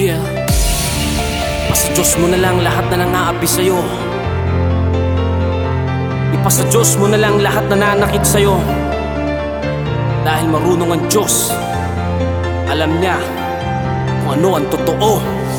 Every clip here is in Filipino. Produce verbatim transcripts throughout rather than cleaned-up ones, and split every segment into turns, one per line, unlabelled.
Yeah. Ipasa Diyos mo na lang lahat na nangaapi sa'yo. Ipasa Diyos mo na lang lahat na nanakit sa'yo. Dahil marunong ang Diyos, alam niya kung ano ang totoo.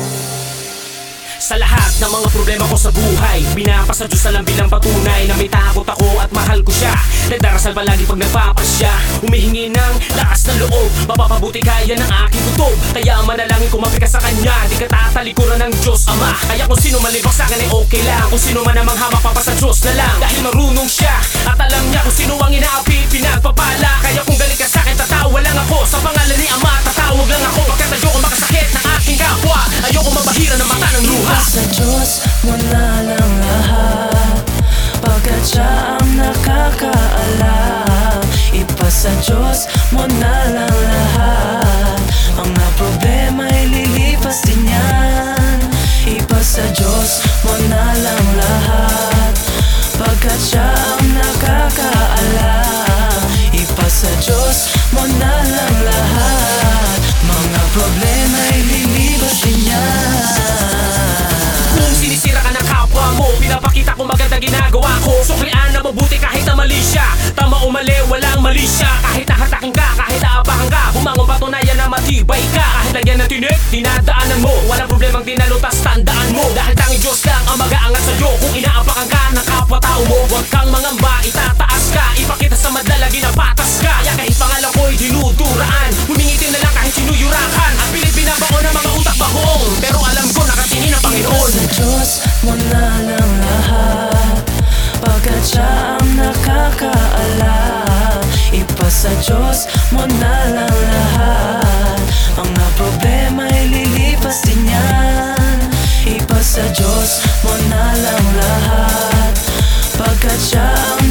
Sa lahat ng mga problema ko sa buhay, binapasa Diyos na lang bilang patunay na may takot ako at mahal ko siya. Nagdarasal palagi pag nagpapasya, humihingi ng lakas ng loob, mapapabuti kaya ng aking kutob. Kaya manalangin kumapit ka sa Kanya, di ka tatalikuran ng Diyos Ama. Kaya kung sino malibak sa akin ay okay lang, kung sino man namang hamak papasa Diyos na lang. Dahil marunong siya at alam niya kung sino ang inaapi, pinagpapala. Kaya kung galing ka sa akin, tatawa lang ako. Sa pangalan ni Ama, tatawag lang ako. Pagkat ayoko makasakit ng aking kapwa, ayoko mabahira ng mata ng luha.
Sa Diyos mo na lang lahat, pagkat siya ang nakakaalam. Ipasa Diyos mo na lang lahat, mga problema ay lilipas din yan. Ipasa Diyos mo na lang lahat, pagkat siya ang nakakaalam. Ipasa Diyos mo na lang lahat, mga problema ay lilipas din yan.
Sinisira ka ng kapwa mo, pinapakita ko maganda ginagawa ko. Suklian na mabuti kahit na mali siya, tama o mali, walang mali siya. Kahit nahatakin ka, kahit naapakan ka, bumangon patunayan na matibay ka. Kahit lagyan ng tinik, dinadaanan mo, walang problemang dinalutas, tandaan mo. Dahil tanging Diyos lang ang mag-aangat sa'yo. Kung inaapakan ka ng kapwa-tao mo, huwag kang mangamba, itataas ka. Ipakita sa madla, ginapatas ka. Kaya kahit pangalan ko'y dinuduraan, humingitin na lang kahit sinuyurakan. Ang pilit binabaon ng mga utak bagoong, pero alam ko nakatingin ang Panginoon.
Sa Diyos mo na lang lahat, pagkat siya ang nakakaalam. Ipasa Diyos mo na lang lahat, mga problema ay lilipas din yan. Ipasa Diyos mo na lang lahat, pagkat siya ang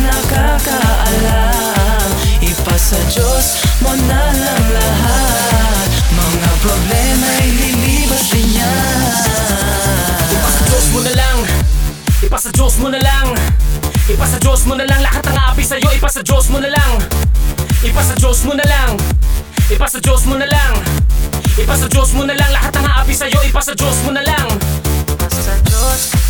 nakakaalam. Ipasa Diyos mo na lang lahat, mga problema ay lilipas din yan.
Ipasa Diyos mo na lang, ipasa Diyos mo na lang, ipasa Diyos mo na lang lahat ng api sa'yo. Ipasa Diyos mo na lang, ipasa Diyos mo na lang, ipasa Diyos mo na lang, ipasa Diyos mo na lang lahat ng api sa'yo. Ipasa Diyos mo na lang.
Ipasa Diyos